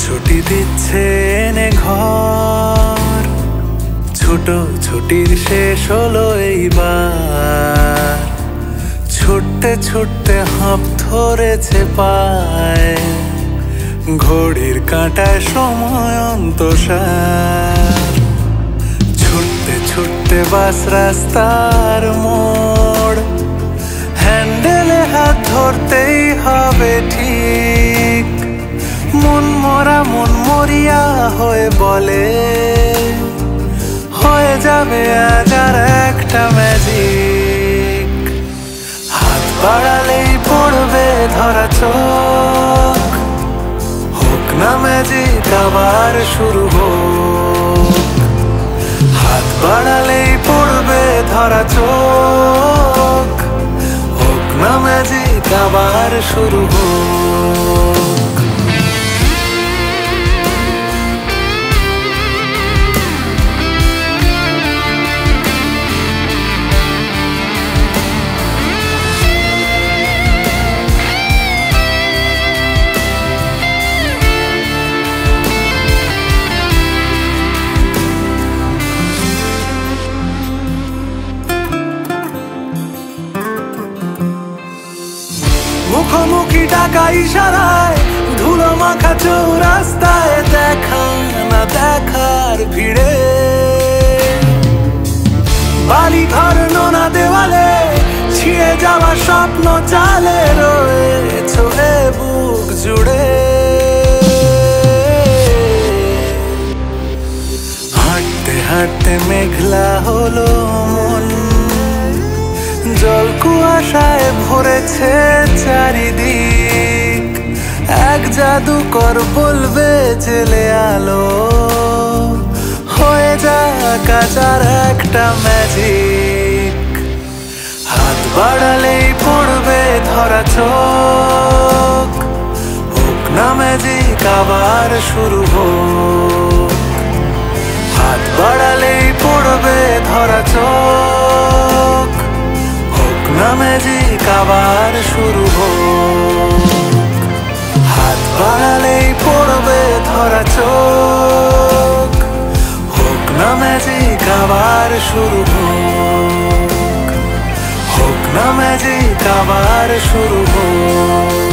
ছুটি দিচ্ছে এনে ঘর, ছোট ছুটির শেষ হলো এইবার। ছুটতে ছুটতে হাঁপ ধরেছে পায়, ঘড়ির কাঁটায় সময় অন্তঃসার। ছুটতে ছুটতে বাস রাস্তার মোড়, হ্যান্ডেলে হাত ধরতেই হবে ঠিক। মন মরিয়া হয়ে বলে, হয়ে যাবে আজ আর একটা ম্যাজিক। হাত বাড়ালেই পড়বে ধরা চোখ, হোক না ম্যাজিক আবার শুরু হোক। হাত বাড়ালেই পড়বে ধরা চোখ, হোক না ম্যাজিক আবার শুরু হোক। মুখোমুখি ডাকা ইশারায় ধুলো মাখা চৌরাস্তায়, দেখা না দেখার ভিড়ে। বালি ঘর নোনা দেওয়ালে ছিঁড়ে যাওয়া স্বপ্ন চালে রয়েছে বুক জুড়ে। হাঁটতে হাঁটতে মেঘলা হলো মন, জল কুয়াশায় ভরেছে চারিদিক। এক জাদুকর বলবে জেলে আলো, হয়ে যাক আজ আর একটা ম্যাজিক। হাত বাড়ালেই পড়বে ধরা চোখ, হোক না ম্যাজিক আবার শুরু হোক। হাত বাড়ালেই পড়বে ধরা চোখ, হোক না ম্যাজিক আবার শুরু হোক। হাত বাড়ালেই পড়বে ধরা চোখ, হোক না ম্যাজিক আবার শুরু হোক। হোক না ম্যাজিক আবার শুরু হোক।